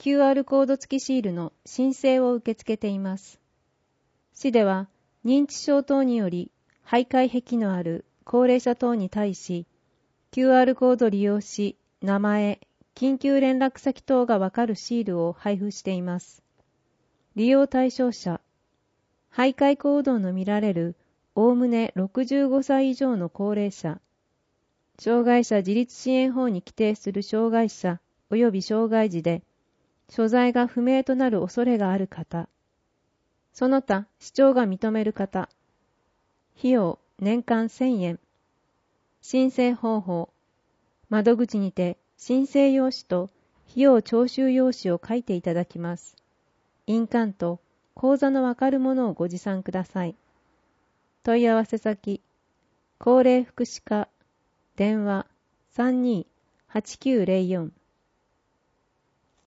QR コード付きシールの申請を受け付けています。市では認知症等により徘徊癖のある高齢者等に対し、QR コードを利用し、名前、緊急連絡先等がわかるシールを配布しています。利用対象者、徘徊行動の見られるおおむね65歳以上の高齢者、障害者自立支援法に規定する障害者及び障害児で、所在が不明となる恐れがある方、その他市長が認める方、費用年間1000円、申請方法、窓口にて申請用紙と費用徴収用紙を書いていただきます。印鑑と口座のわかるものをご持参ください。問い合わせ先、高齢福祉課、電話32-8904